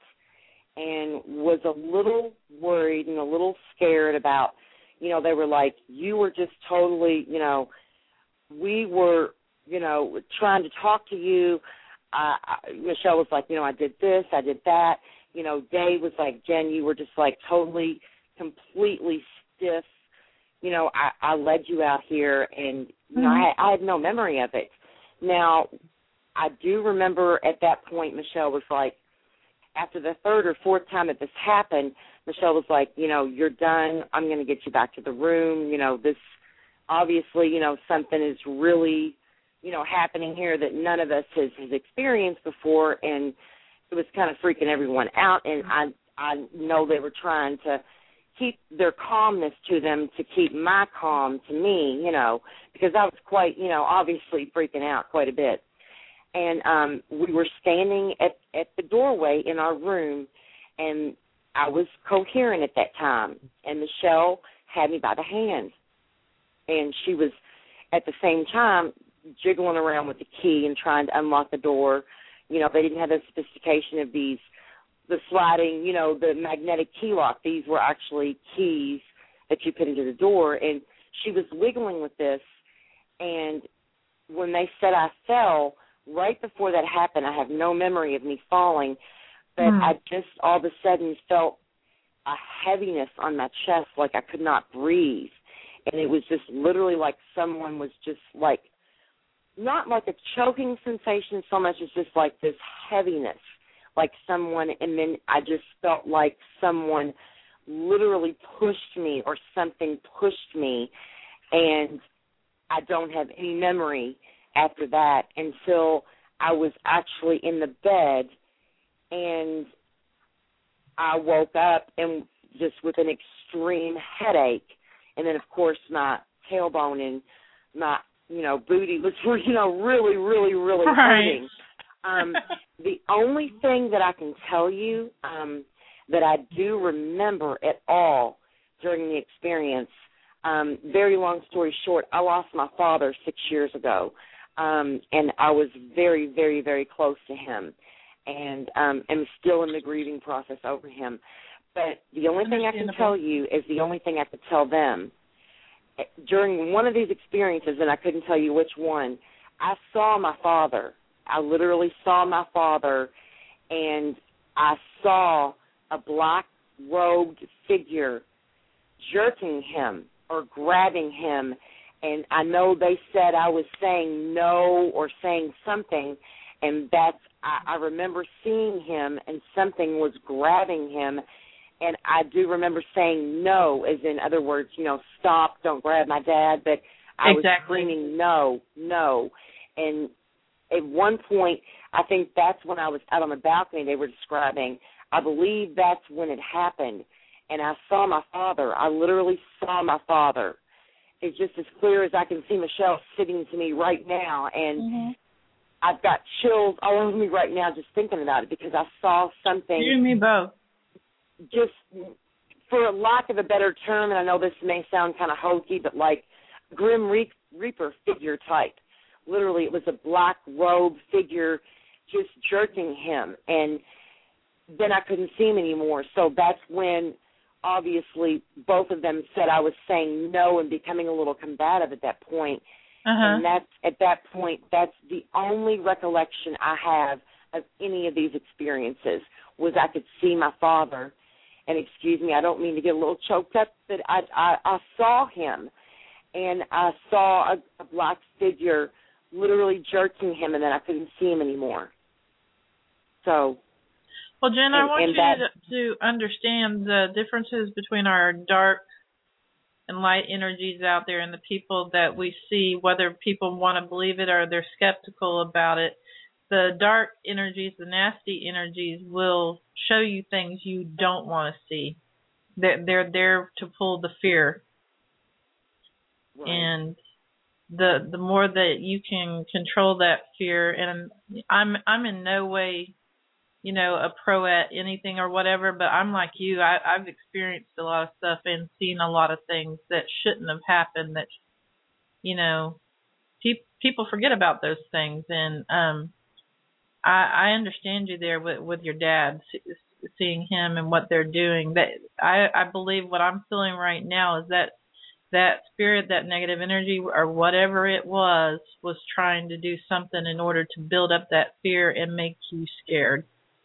and was a little worried and a little scared about, you know, they were like, you were just totally, you know, we were, you know, trying to talk to you. Uh, Michelle was like, you know, I did this, I did that. You know, Dave was like, Jen, you were just like totally, completely stiff. You know, I, I led you out here, and, you know, I had, I had no memory of it. Now, I do remember at that point, Michelle was like, after the third or fourth time that this happened, Michelle was like, you know, you're done. I'm going to get you back to the room. You know, this obviously, you know, something is really, you know, happening here that none of us has, has experienced before, and it was kind of freaking everyone out. And I, I know they were trying to keep their calmness to them to keep my calm to me, you know, because I was quite, you know, obviously freaking out quite a bit. And um, we were standing at, at the doorway in our room, and I was coherent at that time. And Michelle had me by the hand, and she was at the same time jiggling around with the key and trying to unlock the door. You know, they didn't have the sophistication of these, the sliding, you know, the magnetic key lock. These were actually keys that you put into the door. And she was wiggling with this, and when they said I fell, right before that happened, I have no memory of me falling, but mm. I just all of a sudden felt a heaviness on my chest, like I could not breathe. And it was just literally like someone was just like, not like a choking sensation so much as just like this heaviness, like someone, and then I just felt like someone literally pushed me or something pushed me, and I don't have any memory after that until I was actually in the bed, and I woke up and just with an extreme headache, and then, of course, my tailbone and my, you know, booty was, you know, really, really, really right. hurting. Um, the only thing that I can tell you um, that I do remember at all during the experience, um, very long story short, I lost my father six years ago, um, and I was very, very, very close to him, and um, am still in the grieving process over him. But the only thing I can tell you is the only thing I could tell them. During one of these experiences, and I couldn't tell you which one, I saw my father. I literally saw my father, and I saw a black-robed figure jerking him or grabbing him, and I know they said I was saying no or saying something, and that's, I, I remember seeing him, and something was grabbing him, and I do remember saying no, as in other words, you know, stop, don't grab my dad, but I exactly. was screaming no, no, and at one point, I think that's when I was out on the balcony they were describing. I believe that's when it happened, and I saw my father. I literally saw my father. It's just as clear as I can see Michelle sitting to me right now, and mm-hmm. I've got chills all over me right now just thinking about it because I saw something. You and me both. Just for lack of a better term, and I know this may sound kind of hokey, but like Grim Reaper figure type. Literally, it was a black robe figure just jerking him, and then I couldn't see him anymore. So that's when, obviously, both of them said I was saying no and becoming a little combative at that point. Uh-huh. And that's, at that point, that's the only recollection I have of any of these experiences was I could see my father. And excuse me, I don't mean to get a little choked up, but I, I, I saw him, and I saw a, a black figure literally jerking him, and then I couldn't see him anymore. So, well, Jen, and, I want you that, to, to understand the differences between our dark and light energies out there and the people that we see, whether people want to believe it or they're skeptical about it. The dark energies, the nasty energies, will show you things you don't want to see. They're, they're there to pull the fear. right. And the the more that you can control that fear, and I'm I'm in no way, you know, a pro at anything or whatever, but I'm like you. I, I've experienced a lot of stuff and seen a lot of things that shouldn't have happened. That, you know, pe- people forget about those things, and um. I, I understand you there with, with your dad, seeing him and what they're doing. That I, I believe what I'm feeling right now is that that spirit, that negative energy, or whatever it was, was trying to do something in order to build up that fear and make you scared.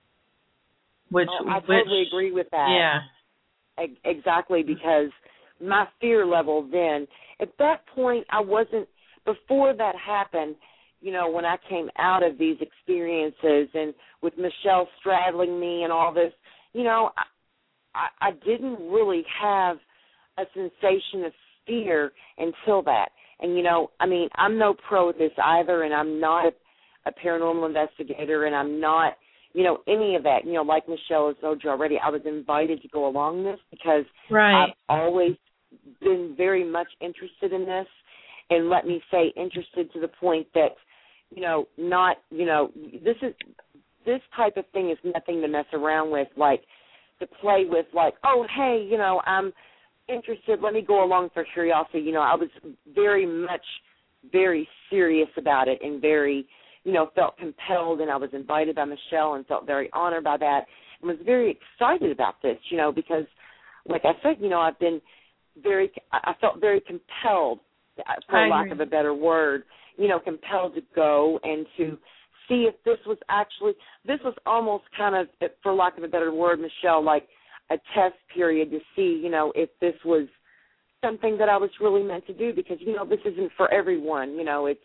Which oh, I which, totally agree with that. Yeah. Exactly, because my fear level then, at that point, I wasn't, before that happened, you know, when I came out of these experiences and with Michelle straddling me and all this, you know, I, I didn't really have a sensation of fear until that. And, you know, I mean, I'm no pro at this either, and I'm not a, a paranormal investigator, and I'm not, you know, any of that. You know, like Michelle has told you already, I was invited to go along this because right. I've always been very much interested in this, and let me say interested to the point that, you know, not, you know, this is, this type of thing is nothing to mess around with, like to play with, like, oh, hey, you know, I'm interested, let me go along for curiosity. You know, I was very much, very serious about it and very, you know, felt compelled, and I was invited by Michelle and felt very honored by that and was very excited about this, you know, because, like I said, you know, I've been very, I felt very compelled, for I lack agree. of a better word, you know, compelled to go and to see if this was actually, this was almost kind of, for lack of a better word, Michelle, like a test period to see, you know, if this was something that I was really meant to do, because, you know, this isn't for everyone, you know, it's,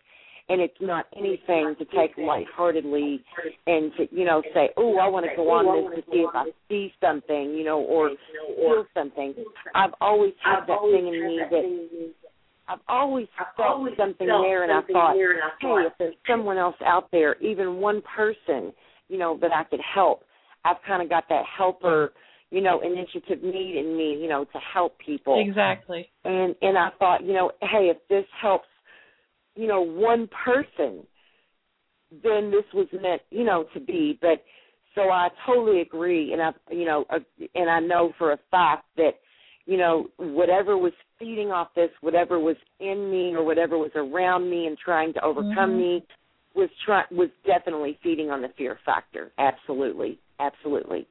and it's not anything to take lightheartedly and to, you know, say, oh, I want to go on this to see if I see something, you know, or feel something. I've always had that thing in me that I've always felt something there, and I thought, hey, if there's someone else out there, even one person, you know, that I could help, I've kind of got that helper, you know, initiative need in me, you know, to help people. Exactly. And and I thought, you know, hey, if this helps, you know, one person, then this was meant, you know, to be. But so I totally agree, and I, you know, uh, and I know for a fact that, you know, whatever was feeding off this, whatever was in me or whatever was around me and trying to overcome mm-hmm. me was try- was definitely feeding on the fear factor. Absolutely, absolutely.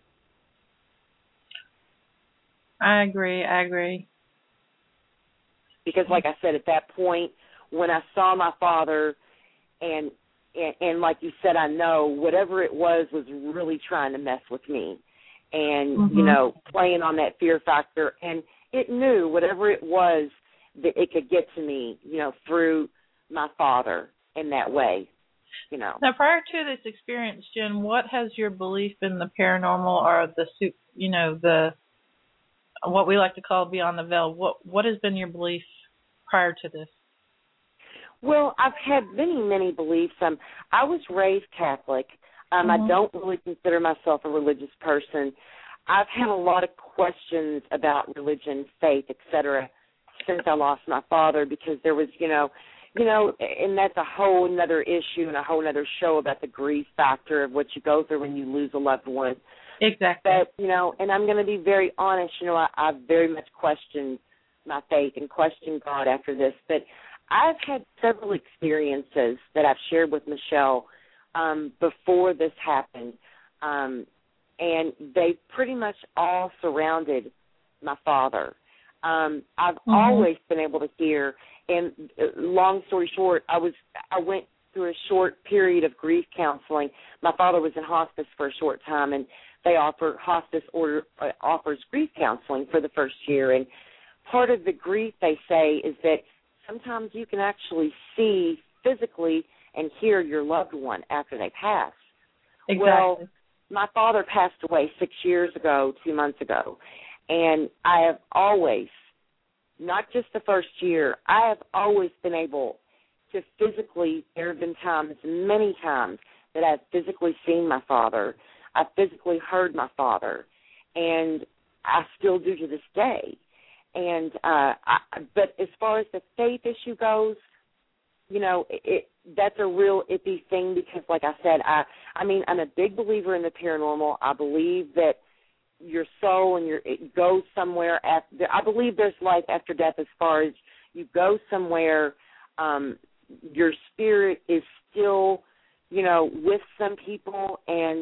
I agree. I agree. Because, like I said, at that point, when I saw my father, and, and and like you said, I know whatever it was was really trying to mess with me, and mm-hmm. you know, playing on that fear factor, and it knew whatever it was that it could get to me, you know, through my father in that way, you know. Now, prior to this experience, Jen, what has your belief in the paranormal or the, you know, the what we like to call beyond the veil? What what has been your belief prior to this? Well, I've had many, many beliefs. Um, I was raised Catholic. Um, mm-hmm. I don't really consider myself a religious person. I've had a lot of questions about religion, faith, et cetera, since I lost my father, because there was, you know, you know, and that's a whole another issue and a whole another show about the grief factor of what you go through when you lose a loved one. Exactly. But, you know, and I'm going to be very honest, you know, I, I've very much questioned my faith and questioned God after this. But I've had several experiences that I've shared with Michelle um, before this happened, um, and they pretty much all surrounded my father. Um, I've mm-hmm. always been able to hear, and uh, long story short, I was I went through a short period of grief counseling. My father was in hospice for a short time, and they offer hospice order uh, offers grief counseling for the first year. And part of the grief, they say, is that sometimes you can actually see physically and hear your loved one after they pass. Exactly. Well, my father passed away six years ago, two months ago, and I have always, not just the first year, I have always been able to physically, there have been times, many times, that I've physically seen my father. I physically heard my father, and I still do to this day. And uh, I, but as far as the faith issue goes, you know, it, it, that's a real iffy thing because, like I said, I, I mean, I'm a big believer in the paranormal. I believe that your soul and your it goes somewhere after. I believe there's life after death. As far as you go somewhere, um, your spirit is still, you know, with some people, and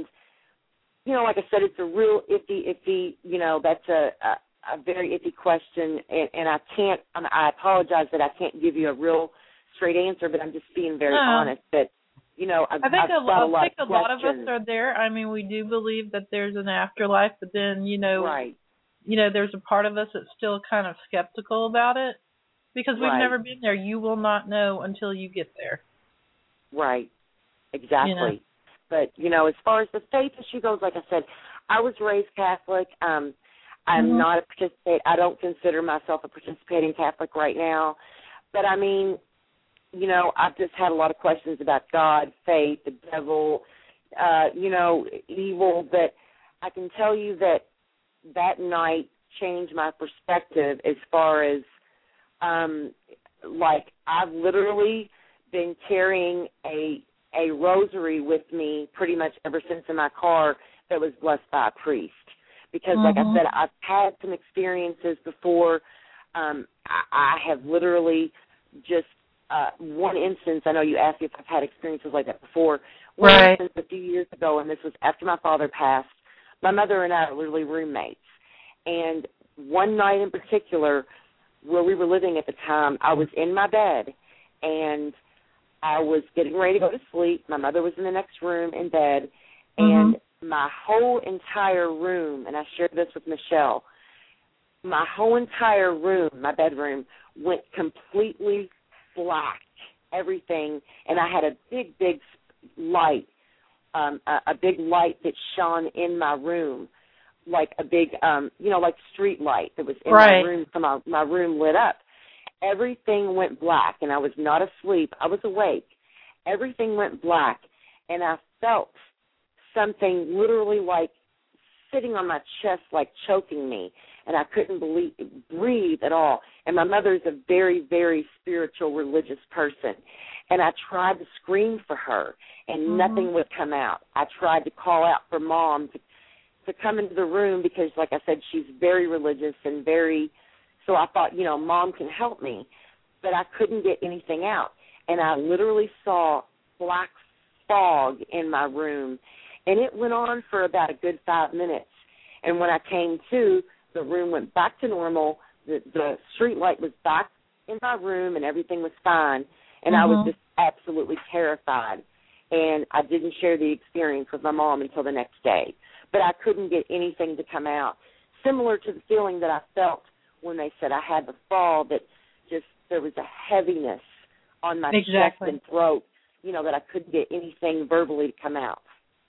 you know, like I said, it's a real iffy, iffy. You know, that's a, a, a very iffy question, and, and I can't. I apologize that I can't give you a real straight answer, but I'm just being very no. honest. That you know, I've, I think, I've a, got I a lot think of a lot of questions. us are there. I mean, we do believe that there's an afterlife, but then you know, right. you know, there's a part of us that's still kind of skeptical about it because we've right. never been there. You will not know until you get there. Right. Exactly. You know? But you know, as far as the faith issue goes, like I said, I was raised Catholic. Um, I'm mm-hmm. not a participate. I don't consider myself a participating Catholic right now. But I mean, you know, I've just had a lot of questions about God, faith, the devil, uh, you know, evil. But I can tell you that that night changed my perspective as far as, um, like, I've literally been carrying a a rosary with me pretty much ever since in my car that was blessed by a priest. Because, mm-hmm. like I said, I've had some experiences before. Um, I, I have literally just uh, one instance. I know you asked me if I've had experiences like that before. One right. instance a few years ago, and this was after my father passed. My mother and I are literally roommates. And one night in particular, where we were living at the time, I was in my bed, and I was getting ready to go to sleep. My mother was in the next room in bed, and mm-hmm. my whole entire room, and I shared this with Michelle, my whole entire room, my bedroom, went completely black. everything, and I had a big, big light, um, a, a big light that shone in my room, like a big, um, you know, like street light that was in right. my room, so my, my room lit up. Everything went black, and I was not asleep. I was awake. Everything went black, and I felt something literally like sitting on my chest, like choking me, and I couldn't believe, breathe at all. And my mother is a very, very spiritual, religious person, and I tried to scream for her, and mm-hmm. nothing would come out. I tried to call out for Mom to, to come into the room because, like I said, she's very religious and very, so I thought, you know, Mom can help me, but I couldn't get anything out. And I literally saw black fog in my room, and it went on for about a good five minutes. And when I came to, the room went back to normal. The, the street light was back in my room, and everything was fine. And mm-hmm. I was just absolutely terrified. And I didn't share the experience with my mom until the next day. But I couldn't get anything to come out. Similar to the feeling that I felt when they said I had the fall, that just there was a heaviness on my exactly. chest and throat, you know, that I couldn't get anything verbally to come out.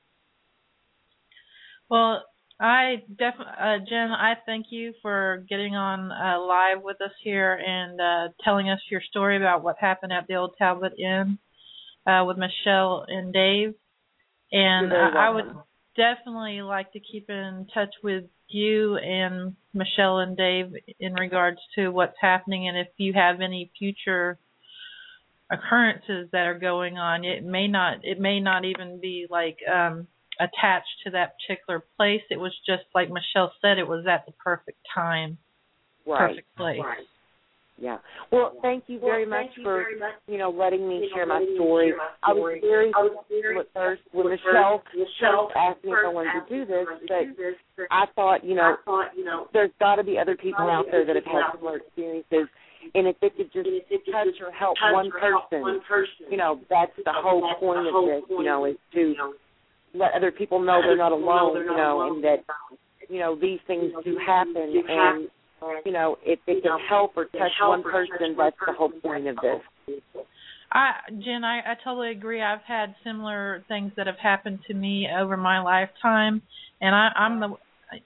Well, I definitely, uh, Jen, I thank you for getting on uh, live with us here and uh, telling us your story about what happened at the Old Talbot Inn uh, with Michelle and Dave. And uh, I would definitely like to keep in touch with you and Michelle and Dave in regards to what's happening, and if you have any future occurrences that are going on. It may not, it may not even be like um, attached to that particular place. It was just like Michelle said, it was at the perfect time, right. perfect place. Right. Yeah. Well, thank you very well, much you for, very much. you know, letting me you share know, my story. I was very, I was very at first when Michelle, Michelle asked me if I wanted to do this, but I thought, you know, thought, you know there's got to be other people out there that have had similar experiences, and if it could just touch or help one person, you know, that's the whole point of this, you know, is to let other people know they're not alone, you know, and that, you know, these things do happen, and you know, if it can help or touch one person, that's the whole point of this. I, Jen, I, I totally agree. I've had similar things that have happened to me over my lifetime, and I, I'm the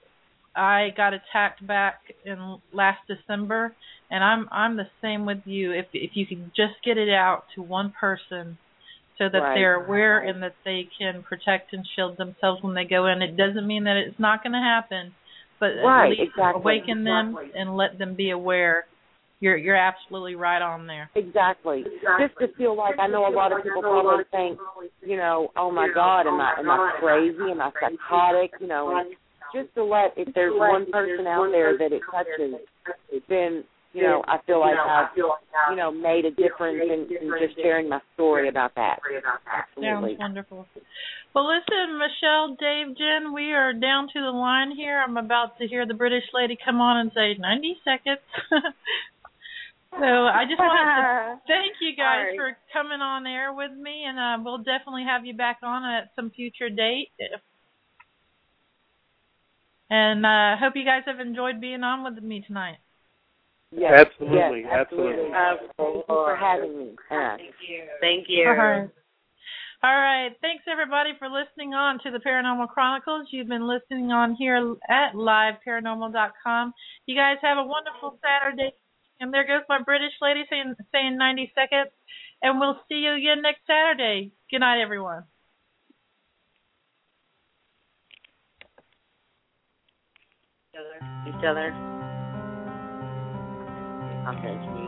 I got attacked back in last December, and I'm I'm the same with you. If if you can just get it out to one person, so that right. they're aware and that they can protect and shield themselves when they go in, it doesn't mean that it's not going to happen. But right, at least exactly. awaken them exactly. and let them be aware. You're you're absolutely right on there. Exactly. exactly. Just to feel like I know a lot of people probably think, you know, oh my God, am I am I crazy? Am I psychotic? You know, and just to let if there's one person out there that it touches, then you know I feel like I've you know made a difference in, in just sharing my story about that. Absolutely. Sounds wonderful. Well, listen, Michelle, Dave, Jen, we are down to the line here. I'm about to hear the British lady come on and say ninety seconds. So I just want to thank you guys right. for coming on air with me, and uh, we'll definitely have you back on at some future date. And I uh, hope you guys have enjoyed being on with me tonight. Yes, absolutely, yes, absolutely. absolutely. Thank you for having me. Uh, thank you. Thank you. All right. All right. Thanks, everybody, for listening on to the Paranormal Chronicles. You've been listening on here at live paranormal dot com. You guys have a wonderful Saturday. And there goes my British lady saying, saying ninety seconds. And we'll see you again next Saturday. Good night, everyone. Each other. Okay.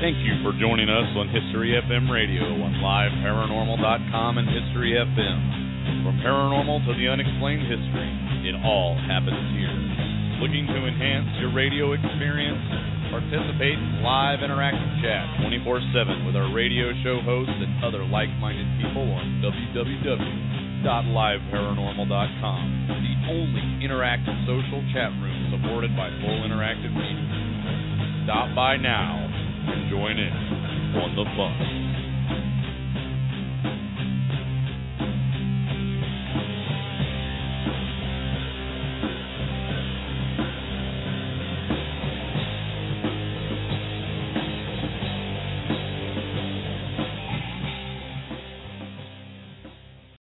Thank you for joining us on History F M Radio on live paranormal dot com and History F M. From paranormal to the unexplained history, it all happens here. Looking to enhance your radio experience? Participate in live interactive chat twenty-four seven with our radio show hosts and other like-minded people on w w w dot live paranormal dot com, the only interactive social chat room supported by Full Interactive Media. Stop by now and join in on the fun.